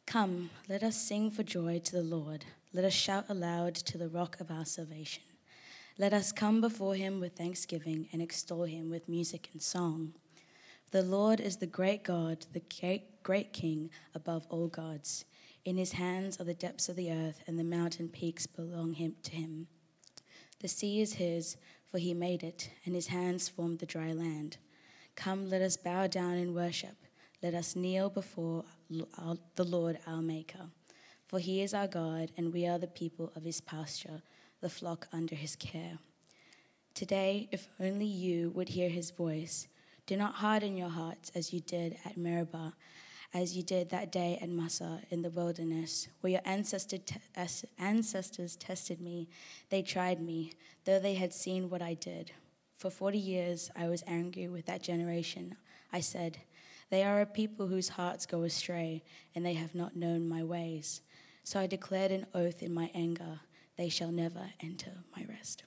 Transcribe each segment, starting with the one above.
Come, let us sing for joy to the Lord. Let us shout aloud to the rock of our salvation. Let us come before him with thanksgiving and extol him with music and song. The Lord is the great God, the great King above all gods. In his hands are the depths of the earth, and the mountain peaks belong to him. The sea is his, for he made it, and his hands formed the dry land. Come, let us bow down in worship. Let us kneel before the Lord our Maker. For he is our God, and we are the people of his pasture, the flock under his care. Today, if only you would hear his voice, do not harden your hearts as you did at Meribah, as you did that day at Massah in the wilderness, where your ancestors tested me. They tried me, though they had seen what I did. For 40 years I was angry with that generation. I said, they are a people whose hearts go astray, and they have not known my ways. So I declared an oath in my anger, they shall never enter my rest.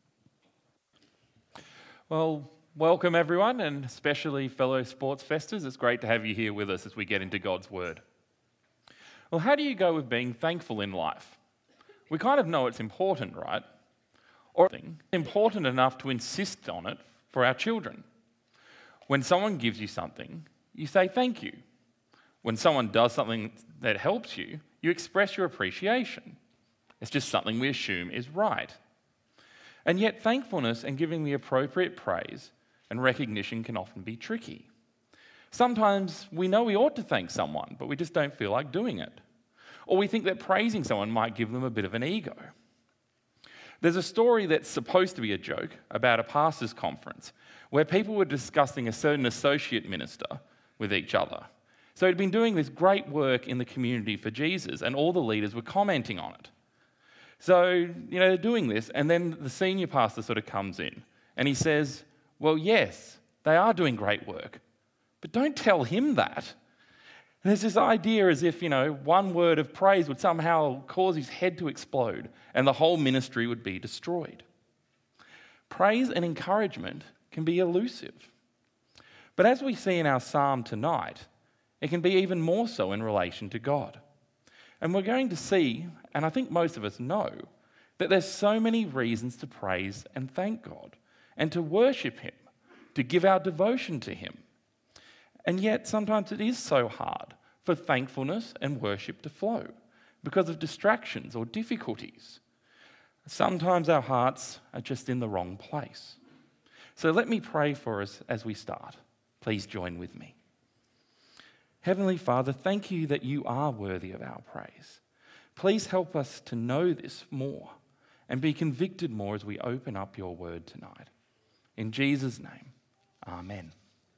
Well, welcome everyone, and especially fellow sports festers. It's great to have you here with us as we get into God's Word. Well, how do you go with being thankful in life? We kind of know it's important, right? Or important enough to insist on it for our children. When someone gives you something, you say thank you. When someone does something that helps you, you express your appreciation. It's just something we assume is right. And yet thankfulness and giving the appropriate praise and recognition can often be tricky. Sometimes we know we ought to thank someone, but we just don't feel like doing it. Or we think that praising someone might give them a bit of an ego. There's a story that's supposed to be a joke about a pastors' conference where people were discussing a certain associate minister with each other. So he'd been doing this great work in the community for Jesus, and all the leaders were commenting on it. So, they're doing this, and then the senior pastor sort of comes in, and he says, well, yes, they are doing great work, but don't tell him that. And there's this idea as if, one word of praise would somehow cause his head to explode, and the whole ministry would be destroyed. Praise and encouragement can be elusive. But as we see in our psalm tonight, it can be even more so in relation to God. And we're going to see, and I think most of us know, that there's so many reasons to praise and thank God, and to worship him, to give our devotion to him. And yet sometimes it is so hard for thankfulness and worship to flow because of distractions or difficulties. Sometimes our hearts are just in the wrong place. So let me pray for us as we start. Please join with me. Heavenly Father, thank you that you are worthy of our praise. Please help us to know this more and be convicted more as we open up your word tonight. In Jesus' name, amen.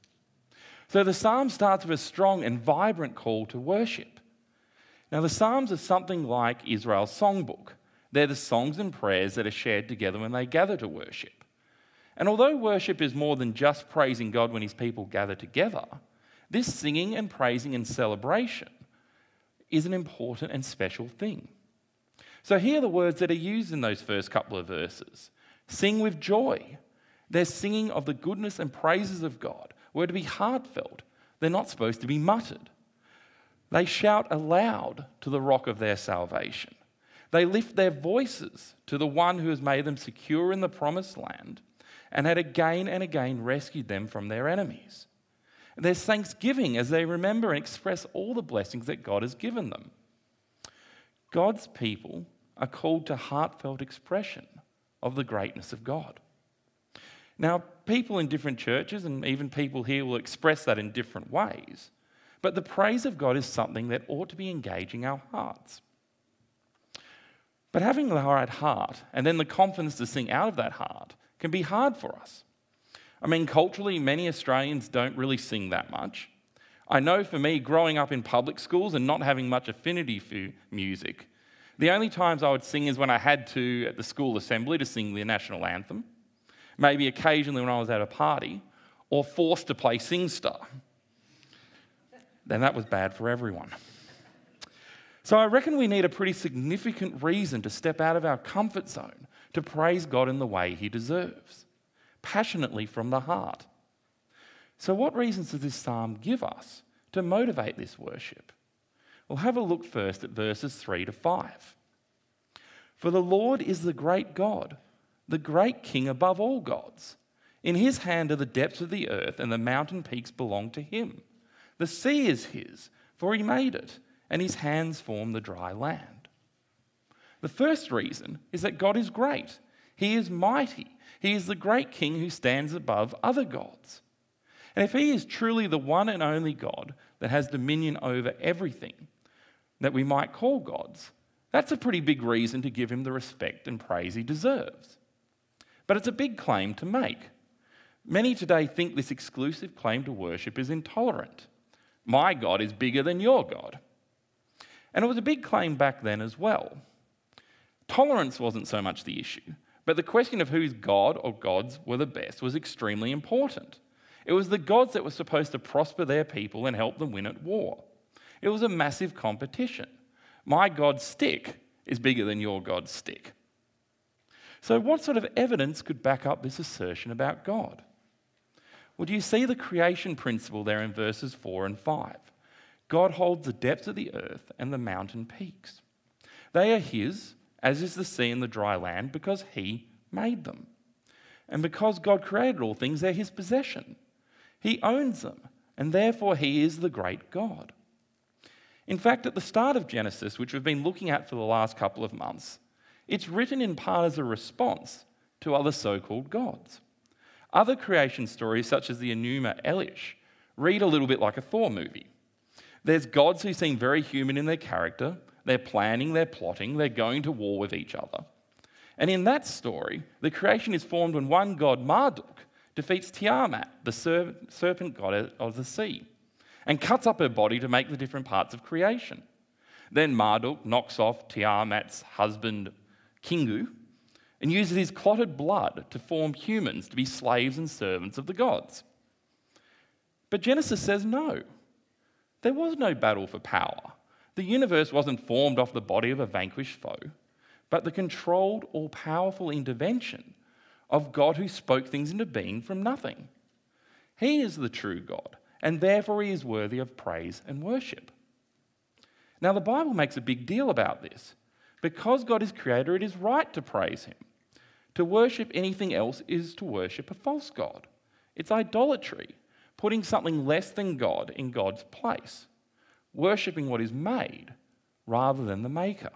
So the psalm starts with a strong and vibrant call to worship. Now the psalms are something like Israel's songbook. They're the songs and prayers that are shared together when they gather to worship. And although worship is more than just praising God when his people gather together, this singing and praising and celebration is an important and special thing. So here are the words that are used in those first couple of verses. Sing with joy. They're singing of the goodness and praises of God. We're to be heartfelt. They're not supposed to be muttered. They shout aloud to the rock of their salvation. They lift their voices to the one who has made them secure in the promised land and had again and again rescued them from their enemies. There's thanksgiving as they remember and express all the blessings that God has given them. God's people are called to heartfelt expression of the greatness of God. Now, people in different churches and even people here will express that in different ways, but the praise of God is something that ought to be engaging our hearts. But having the right heart and then the confidence to sing out of that heart can be hard for us. I mean, culturally, many Australians don't really sing that much. I know for me, growing up in public schools and not having much affinity for music, the only times I would sing is when I had to at the school assembly to sing the national anthem, maybe occasionally when I was at a party, or forced to play SingStar. Then that was bad for everyone. So I reckon we need a pretty significant reason to step out of our comfort zone to praise God in the way he deserves, passionately from the heart. So what reasons does this psalm give us to motivate this worship? We'll have a look first at verses 3 to 5. For the Lord is the great God, the great King above all gods. In his hand are the depths of the earth, and the mountain peaks belong to him. The sea is his, for he made it, and his hands formed the dry land. The first reason is that God is great. He is mighty. He is the great King who stands above other gods. And if he is truly the one and only God that has dominion over everything that we might call gods, that's a pretty big reason to give him the respect and praise he deserves. But it's a big claim to make. Many today think this exclusive claim to worship is intolerant. My God is bigger than your God. And it was a big claim back then as well. Tolerance wasn't so much the issue, but the question of whose God or gods were the best was extremely important. It was the gods that were supposed to prosper their people and help them win at war. It was a massive competition. My God's stick is bigger than your God's stick. So what sort of evidence could back up this assertion about God? Well, do you see the creation principle there in verses 4 and 5? God holds the depths of the earth and the mountain peaks. They are his, as is the sea and the dry land, because he made them. And because God created all things, they're his possession. He owns them, and therefore he is the great God. In fact, at the start of Genesis, which we've been looking at for the last couple of months, it's written in part as a response to other so-called gods. Other creation stories, such as the Enuma Elish, read a little bit like a Thor movie. There's gods who seem very human in their character. They're planning, they're plotting, they're going to war with each other. And in that story, the creation is formed when one god, Marduk, defeats Tiamat, the serpent god of the sea, and cuts up her body to make the different parts of creation. Then Marduk knocks off Tiamat's husband, Kingu, and uses his clotted blood to form humans to be slaves and servants of the gods. But Genesis says no. There was no battle for power. The universe wasn't formed off the body of a vanquished foe, but the controlled, all-powerful intervention of God who spoke things into being from nothing. He is the true God, and therefore he is worthy of praise and worship. Now, the Bible makes a big deal about this. Because God is creator, it is right to praise him. To worship anything else is to worship a false god. It's idolatry, putting something less than God in God's place, worshipping what is made rather than the maker.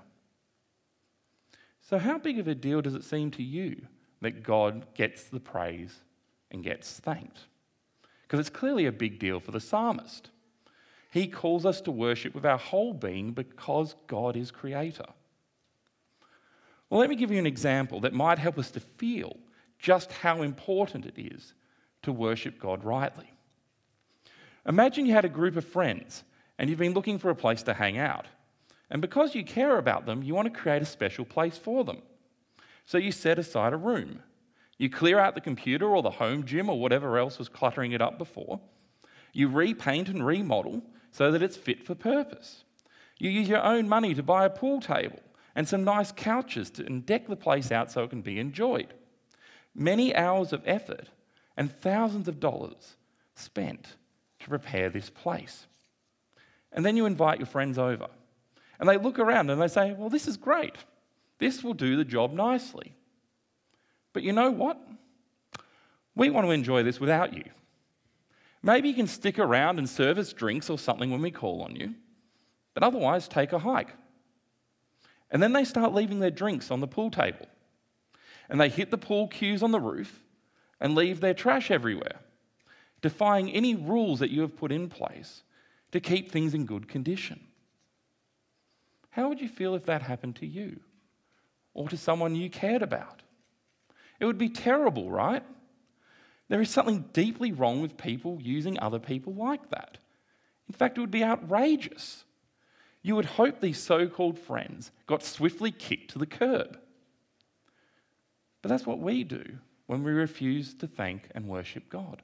So how big of a deal does it seem to you that God gets the praise and gets thanked? Because it's clearly a big deal for the psalmist. He calls us to worship with our whole being because God is creator. Well, let me give you an example that might help us to feel just how important it is to worship God rightly. Imagine you had a group of friends and you've been looking for a place to hang out. And because you care about them, you want to create a special place for them. So you set aside a room. You clear out the computer or the home gym or whatever else was cluttering it up before. You repaint and remodel so that it's fit for purpose. You use your own money to buy a pool table and some nice couches and deck the place out so it can be enjoyed. Many hours of effort and thousands of dollars spent to prepare this place. And then you invite your friends over. And they look around and they say, well, this is great. This will do the job nicely. But you know what? We want to enjoy this without you. Maybe you can stick around and serve us drinks or something when we call on you, but otherwise take a hike. And then they start leaving their drinks on the pool table. And they hit the pool cues on the roof and leave their trash everywhere, defying any rules that you have put in place to keep things in good condition. How would you feel if that happened to you or to someone you cared about? It would be terrible, right? There is something deeply wrong with people using other people like that. In fact, it would be outrageous. You would hope these so-called friends got swiftly kicked to the curb. But that's what we do when we refuse to thank and worship God.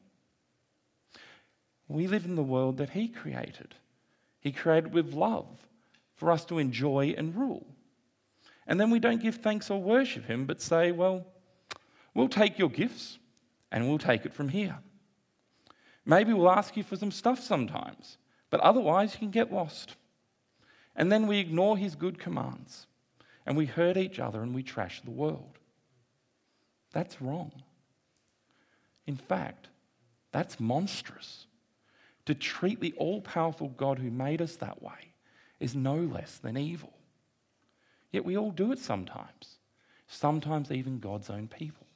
We live in the world that he created. He created with love for us to enjoy and rule. And then we don't give thanks or worship him, but say, well, we'll take your gifts and we'll take it from here. Maybe we'll ask you for some stuff sometimes, but otherwise you can get lost. And then we ignore his good commands, and we hurt each other and we trash the world. That's wrong. In fact, that's monstrous. To treat the all-powerful God who made us that way is no less than evil. Yet we all do it sometimes even God's own people.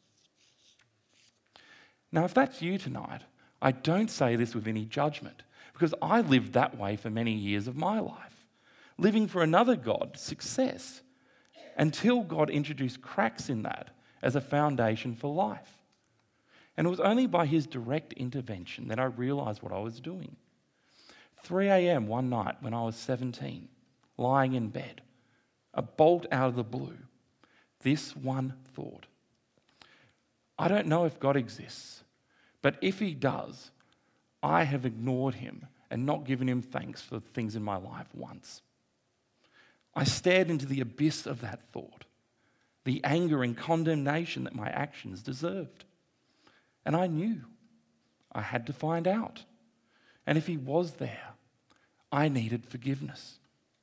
Now, if that's you tonight, I don't say this with any judgment, because I lived that way for many years of my life, living for another God, success, until God introduced cracks in that as a foundation for life. And it was only by his direct intervention that I realised what I was doing. 3 a.m. one night when I was 17, lying in bed, a bolt out of the blue, this one thought: I don't know if God exists, but if he does, I have ignored him and not given him thanks for the things in my life once. I stared into the abyss of that thought, the anger and condemnation that my actions deserved. And I knew I had to find out. And if he was there, I needed forgiveness.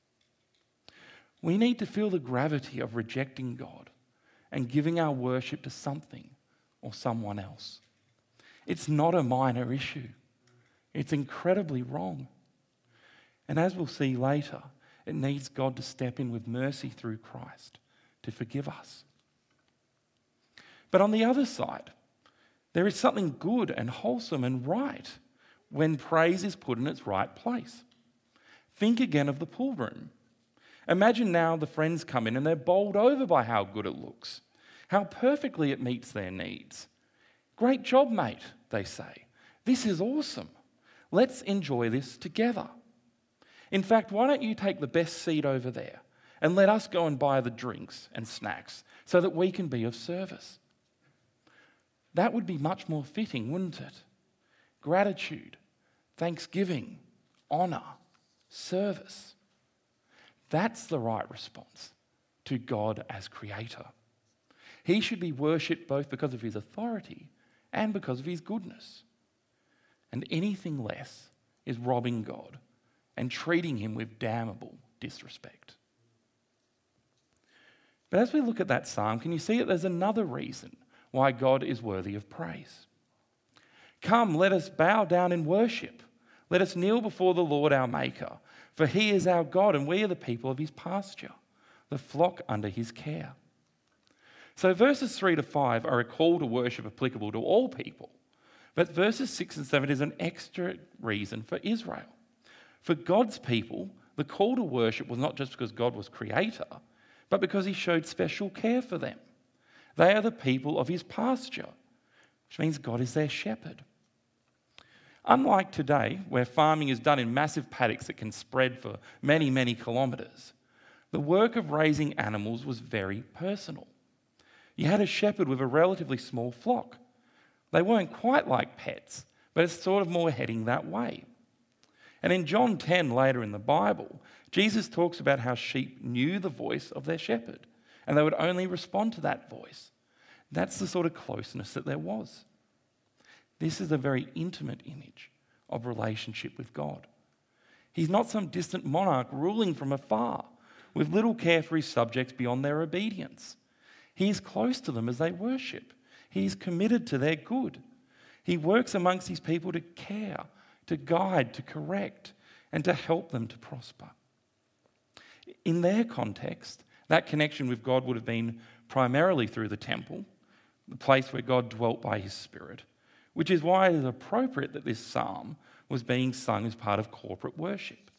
We need to feel the gravity of rejecting God and giving our worship to something or someone else. It's not a minor issue. It's incredibly wrong. And as we'll see later, it needs God to step in with mercy through Christ to forgive us. But on the other side, there is something good and wholesome and right when praise is put in its right place. Think again of the pool room. Imagine now the friends come in and they're bowled over by how good it looks, how perfectly it meets their needs. Great job, mate, they say. This is awesome. Let's enjoy this together. In fact, why don't you take the best seat over there and let us go and buy the drinks and snacks so that we can be of service? That would be much more fitting, wouldn't it? Gratitude, thanksgiving, honour, service. That's the right response to God as creator. He should be worshipped both because of his authority and because of his goodness. And anything less is robbing God and treating him with damnable disrespect. But as we look at that psalm, can you see that there's another reason why God is worthy of praise? Come, let us bow down in worship. Let us kneel before the Lord our Maker, for he is our God and we are the people of his pasture, the flock under his care. So verses 3 to 5 are a call to worship applicable to all people, but verses 6 and 7 is an extra reason for Israel. For God's people, the call to worship was not just because God was creator, but because he showed special care for them. They are the people of his pasture, which means God is their shepherd. Unlike today, where farming is done in massive paddocks that can spread for many, many kilometres, the work of raising animals was very personal. You had a shepherd with a relatively small flock. They weren't quite like pets, but it's sort of more heading that way. And in John 10, later in the Bible, Jesus talks about how sheep knew the voice of their shepherd, and they would only respond to that voice. That's the sort of closeness that there was. This is a very intimate image of relationship with God. He's not some distant monarch ruling from afar with little care for his subjects beyond their obedience. He is close to them as they worship. He is committed to their good. He works amongst his people to care, to guide, to correct, and to help them to prosper. In their context, that connection with God would have been primarily through the temple, the place where God dwelt by his Spirit, which is why it is appropriate that this psalm was being sung as part of corporate worship.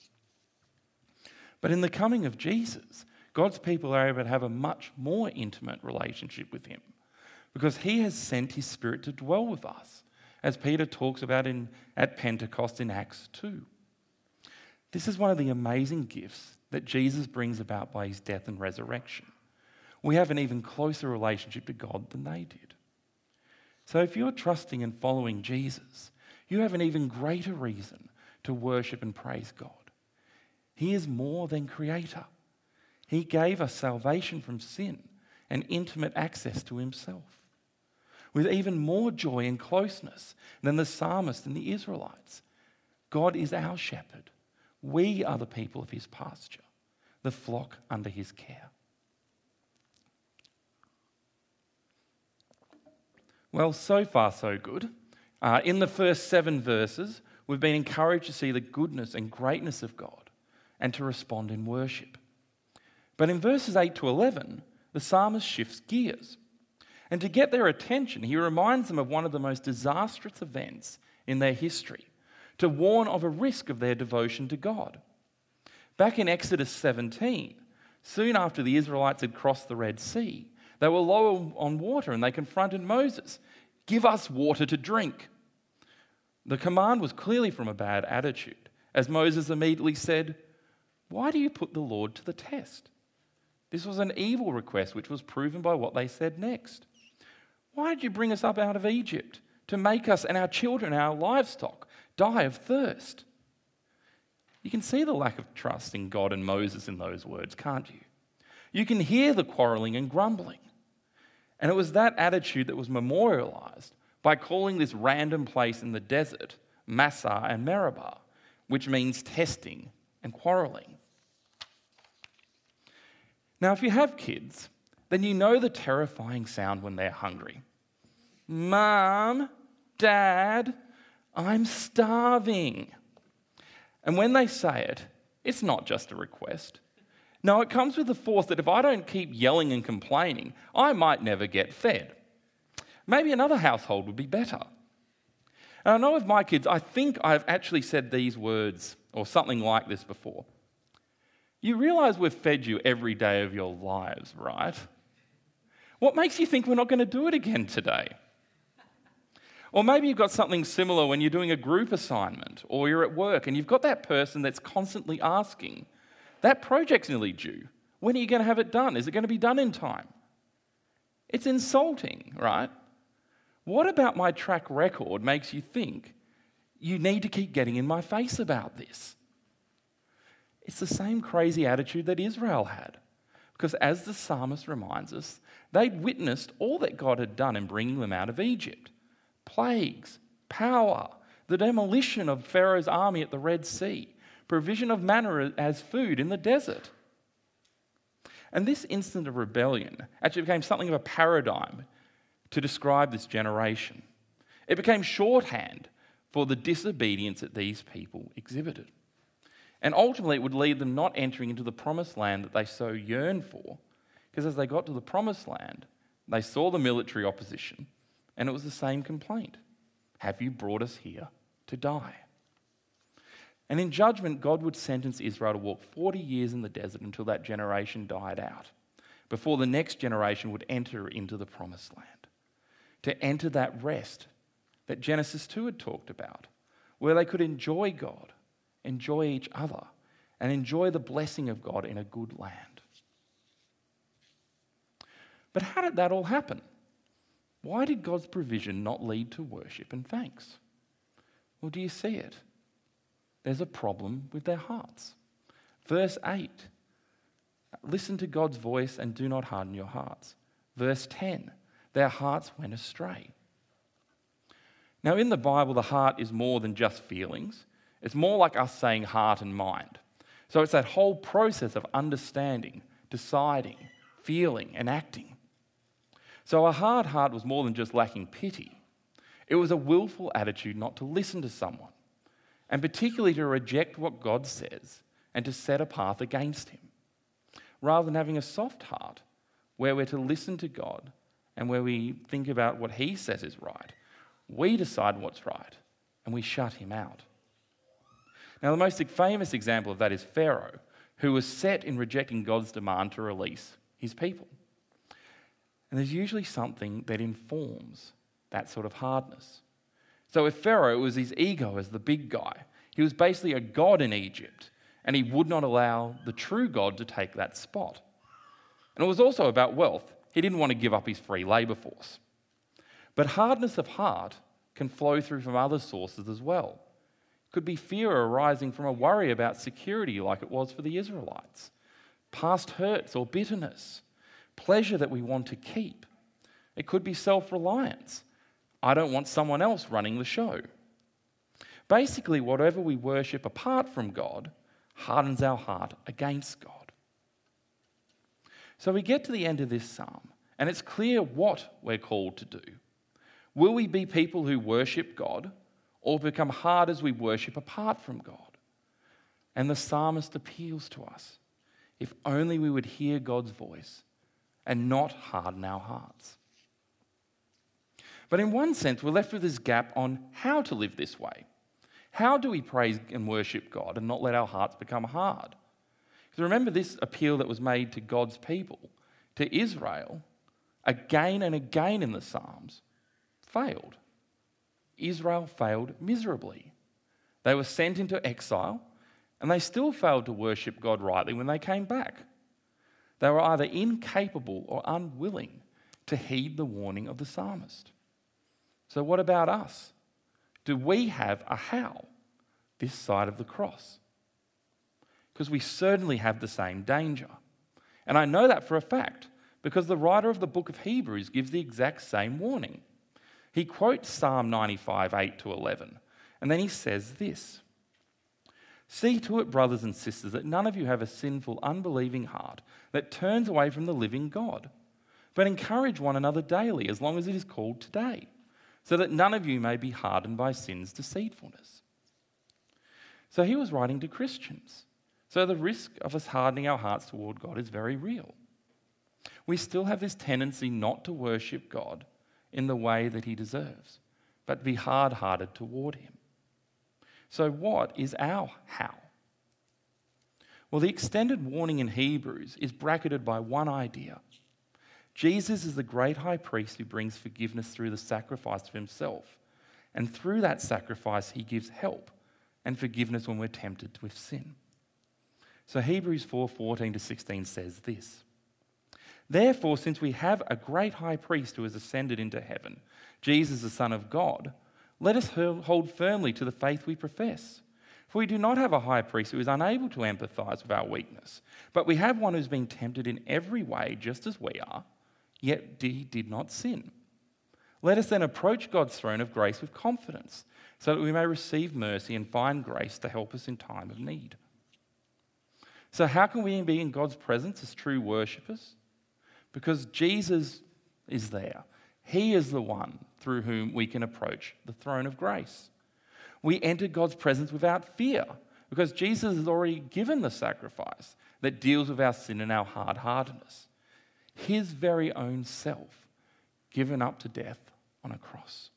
But in the coming of Jesus, God's people are able to have a much more intimate relationship with him because he has sent his Spirit to dwell with us, as Peter talks about at Pentecost in Acts 2. This is one of the amazing gifts that Jesus brings about by his death and resurrection. We have an even closer relationship to God than they did. So if you're trusting and following Jesus, you have an even greater reason to worship and praise God. He is more than creator. He gave us salvation from sin and intimate access to himself, with even more joy and closeness than the psalmist and the Israelites. God is our shepherd. We are the people of his pasture. the flock under his care. Well, so far so good. In the first 7 verses, we've been encouraged to see the goodness and greatness of God and to respond in worship. But in verses 8 to 11, the psalmist shifts gears. And to get their attention, he reminds them of one of the most disastrous events in their history, to warn of a risk of their devotion to God. Back in Exodus 17, soon after the Israelites had crossed the Red Sea, they were low on water and they confronted Moses. "Give us water to drink." The command was clearly from a bad attitude, as Moses immediately said, "Why do you put the Lord to the test?" This was an evil request, which was proven by what they said next. "Why did you bring us up out of Egypt to make us and our children and our livestock die of thirst?" You can see the lack of trust in God and Moses in those words, can't you? You can hear the quarrelling and grumbling. And it was that attitude that was memorialized by calling this random place in the desert Massah and Meribah, which means testing and quarrelling. Now, if you have kids, then you know the terrifying sound when they're hungry. "Mom, Dad, I'm starving." And when they say it, it's not just a request. No, it comes with the force that if I don't keep yelling and complaining, I might never get fed. Maybe another household would be better. And I know with my kids, I think I've actually said these words or something like this before. "You realise we've fed you every day of your lives, right? What makes you think we're not going to do it again today?" Or maybe you've got something similar when you're doing a group assignment or you're at work and you've got that person that's constantly asking, "That project's nearly due. When are you going to have it done? Is it going to be done in time?" It's insulting, right? What about my track record makes you think you need to keep getting in my face about this? It's the same crazy attitude that Israel had. Because as the psalmist reminds us, they'd witnessed all that God had done in bringing them out of Egypt. Plagues, power, the demolition of Pharaoh's army at the Red Sea, provision of manna as food in the desert. And this instant of rebellion actually became something of a paradigm to describe this generation. It became shorthand for the disobedience that these people exhibited. And ultimately, it would lead them not entering into the promised land that they so yearned for, because as they got to the promised land, they saw the military opposition, and it was the same complaint. "Have you brought us here to die?" And in judgment, God would sentence Israel to walk 40 years in the desert until that generation died out, before the next generation would enter into the promised land, to enter that rest that Genesis 2 had talked about, where they could enjoy God, enjoy each other, and enjoy the blessing of God in a good land. But how did that all happen? Why did God's provision not lead to worship and thanks? Well, do you see it? There's a problem with their hearts. Verse 8, "Listen to God's voice and do not harden your hearts." Verse 10, "Their hearts went astray." Now, in the Bible, the heart is more than just feelings. It's more like us saying heart and mind. So it's that whole process of understanding, deciding, feeling, and acting. So a hard heart was more than just lacking pity. It was a willful attitude not to listen to someone, and particularly to reject what God says and to set a path against him, rather than having a soft heart where we're to listen to God and where we think about what he says is right. We decide what's right and we shut him out. Now, the most famous example of that is Pharaoh, who was set in rejecting God's demand to release his people. And there's usually something that informs that sort of hardness. So if Pharaoh was his ego as the big guy, he was basically a god in Egypt, and he would not allow the true God to take that spot. And it was also about wealth. He didn't want to give up his free labour force. But hardness of heart can flow through from other sources as well. It could be fear arising from a worry about security like it was for the Israelites, past hurts or bitterness, pleasure that we want to keep. It could be self-reliance. I don't want someone else running the show. Basically, whatever we worship apart from God hardens our heart against God. So we get to the end of this psalm, and it's clear what we're called to do. Will we be people who worship God, or become hard as we worship apart from God? And the psalmist appeals to us. If only we would hear God's voice and not harden our hearts. But in one sense, we're left with this gap on how to live this way. How do we praise and worship God and not let our hearts become hard? Because remember this appeal that was made to God's people, to Israel, again and again in the Psalms, failed. Israel failed miserably. They were sent into exile, and they still failed to worship God rightly when they came back. They were either incapable or unwilling to heed the warning of the psalmist. So what about us? Do we have a how this side of the cross? Because we certainly have the same danger. And I know that for a fact because the writer of the book of Hebrews gives the exact same warning. He quotes Psalm 95, 8 to 11, and then he says this: "See to it, brothers and sisters, that none of you have a sinful, unbelieving heart that turns away from the living God, but encourage one another daily, as long as it is called today, so that none of you may be hardened by sin's deceitfulness." So he was writing to Christians. So the risk of us hardening our hearts toward God is very real. We still have this tendency not to worship God in the way that he deserves, but be hard-hearted toward him. So what is our how? Well, the extended warning in Hebrews is bracketed by one idea. Jesus is the great high priest who brings forgiveness through the sacrifice of himself. And through that sacrifice, he gives help and forgiveness when we're tempted with sin. So Hebrews 4:14 to 16 says this: "Therefore, since we have a great high priest who has ascended into heaven, Jesus the Son of God, let us hold firmly to the faith we profess. For we do not have a high priest who is unable to empathize with our weakness, but we have one who's been tempted in every way just as we are, yet he did not sin. Let us then approach God's throne of grace with confidence, so that we may receive mercy and find grace to help us in time of need." So how can we be in God's presence as true worshippers? Because Jesus is there. He is the one through whom we can approach the throne of grace. We enter God's presence without fear because Jesus has already given the sacrifice that deals with our sin and our hard-heartedness. His very own self given up to death on a cross.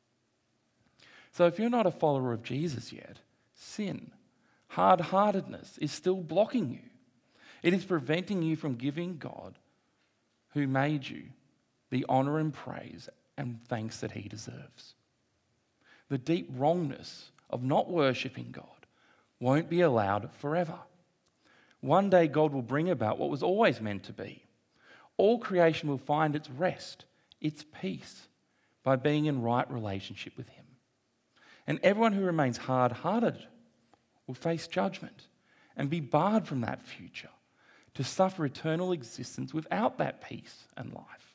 So if you're not a follower of Jesus yet, sin, hard-heartedness is still blocking you. It is preventing you from giving God, who made you, the honor and praise and thanks that he deserves. The deep wrongness of not worshipping God won't be allowed forever. One day God will bring about what was always meant to be. All creation will find its rest, its peace, by being in right relationship with him. And everyone who remains hard-hearted will face judgment and be barred from that future to suffer eternal existence without that peace and life.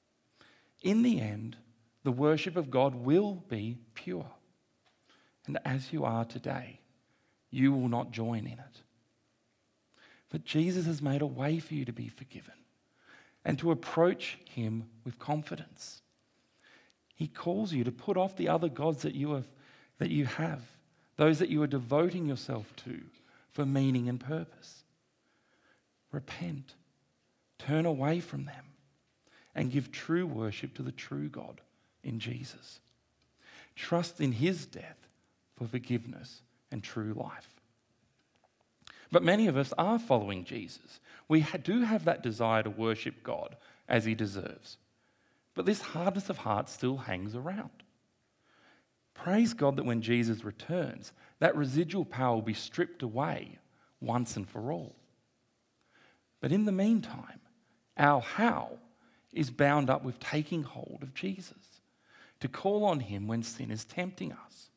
In the end, the worship of God will be pure. And as you are today, you will not join in it. But Jesus has made a way for you to be forgiven and to approach him with confidence. He calls you to put off the other gods that you have, those that you are devoting yourself to for meaning and purpose. Repent, turn away from them, and give true worship to the true God in Jesus. Trust in his death for forgiveness and true life. But many of us are following Jesus. We do have that desire to worship God as he deserves. But this hardness of heart still hangs around. Praise God that when Jesus returns, that residual power will be stripped away once and for all. But in the meantime, our how is bound up with taking hold of Jesus, to call on him when sin is tempting us.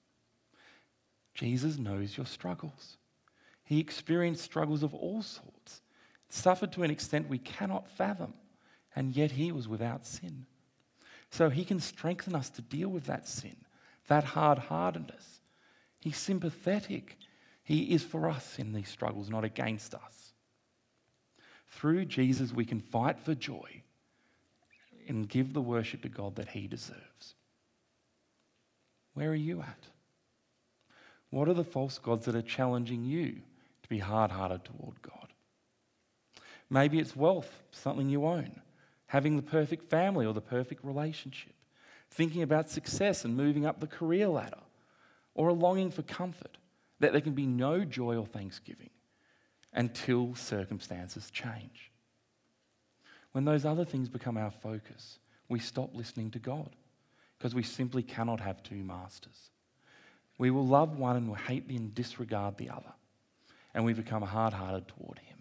Jesus knows your struggles. He experienced struggles of all sorts, suffered to an extent we cannot fathom, and yet he was without sin. So he can strengthen us to deal with that sin, that hard-heartedness. He's sympathetic. He is for us in these struggles, not against us. through Jesus, we can fight for joy and give the worship to God that he deserves. Where are you at? What are the false gods that are challenging you to be hard-hearted toward God? Maybe it's wealth, something you own, having the perfect family or the perfect relationship, thinking about success and moving up the career ladder, or a longing for comfort, that there can be no joy or thanksgiving until circumstances change. When those other things become our focus, we stop listening to God because we simply cannot have two masters. We will love one and will hate and disregard the other, and we become hard-hearted toward him.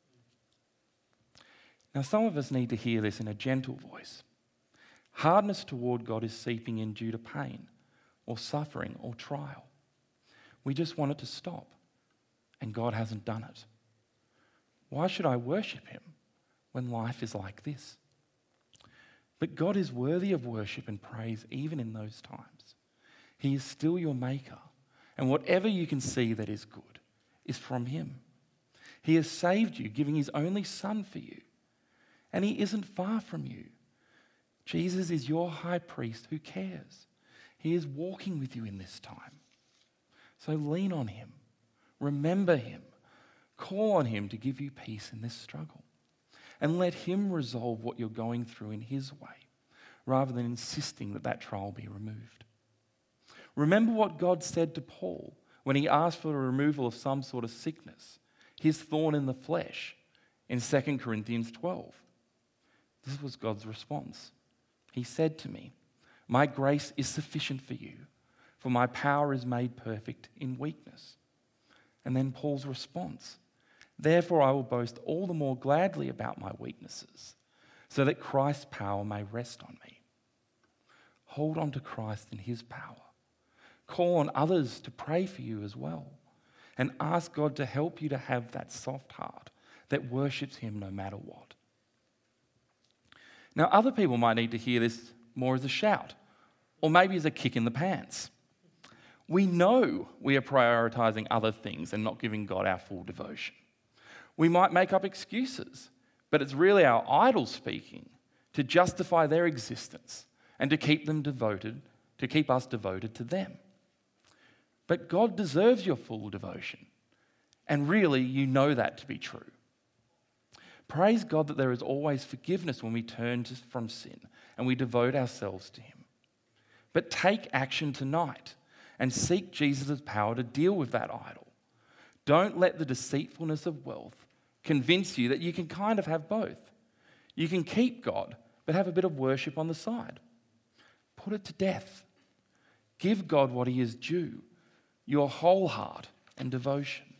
Now, some of us need to hear this in a gentle voice. Hardness toward God is seeping in due to pain or suffering or trial. We just want it to stop, and God hasn't done it. Why should I worship him when life is like this? But God is worthy of worship and praise even in those times. He is still your maker, and whatever you can see that is good is from him. He has saved you, giving his only Son for you, and he isn't far from you. Jesus is your high priest who cares. He is walking with you in this time. So lean on him, remember him, call on him to give you peace in this struggle, and let him resolve what you're going through in his way, rather than insisting that that trial be removed. Remember what God said to Paul when he asked for the removal of some sort of sickness, his thorn in the flesh, in 2 Corinthians 12. This was God's response. He said to me, "My grace is sufficient for you, for my power is made perfect in weakness." And then Paul's response, "Therefore I will boast all the more gladly about my weaknesses, so that Christ's power may rest on me." Hold on to Christ and his power. Call on others to pray for you as well, and ask God to help you to have that soft heart that worships him no matter what. Now, other people might need to hear this more as a shout, or maybe as a kick in the pants. We know we are prioritizing other things and not giving God our full devotion. We might make up excuses, but it's really our idols speaking to justify their existence and to keep us devoted to them. But God deserves your full devotion, and really you know that to be true. Praise God that there is always forgiveness when we turn from sin and we devote ourselves to him. But take action tonight and seek Jesus' power to deal with that idol. Don't let the deceitfulness of wealth convince you that you can kind of have both. You can keep God, but have a bit of worship on the side. Put it to death. Give God what he is due, your whole heart and devotion.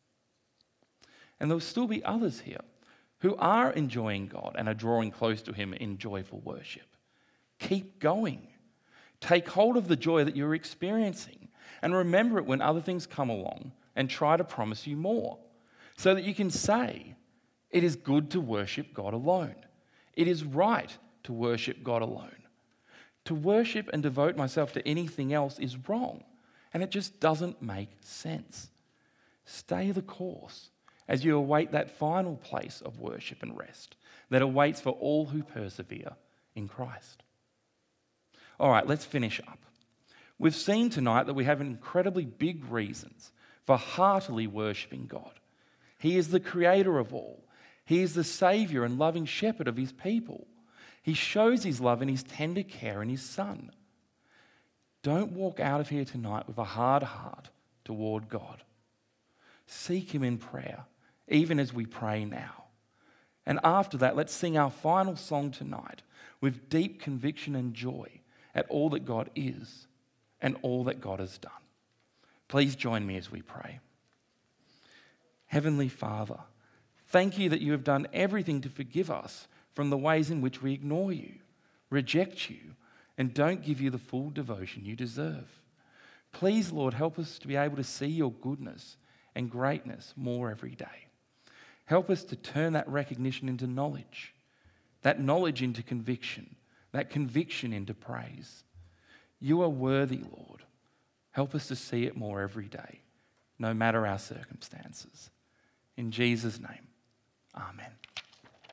And there will still be others here who are enjoying God and are drawing close to him in joyful worship. Keep going. Take hold of the joy that you're experiencing and remember it when other things come along and try to promise you more, so that you can say, it is good to worship God alone. It is right to worship God alone. To worship and devote myself to anything else is wrong, and it just doesn't make sense. Stay the course as you await that final place of worship and rest that awaits for all who persevere in Christ. All right, let's finish up. We've seen tonight that we have incredibly big reasons for heartily worshipping God. He is the creator of all. He is the saviour and loving shepherd of his people. He shows his love and his tender care in his Son. Don't walk out of here tonight with a hard heart toward God. Seek him in prayer, even as we pray now. And after that, let's sing our final song tonight with deep conviction and joy at all that God is and all that God has done. Please join me as we pray. Heavenly Father, thank you that you have done everything to forgive us from the ways in which we ignore you, reject you, and don't give you the full devotion you deserve. Please, Lord, help us to be able to see your goodness and greatness more every day. Help us to turn that recognition into knowledge, that knowledge into conviction, that conviction into praise. You are worthy, Lord. Help us to see it more every day, no matter our circumstances. In Jesus' name, amen.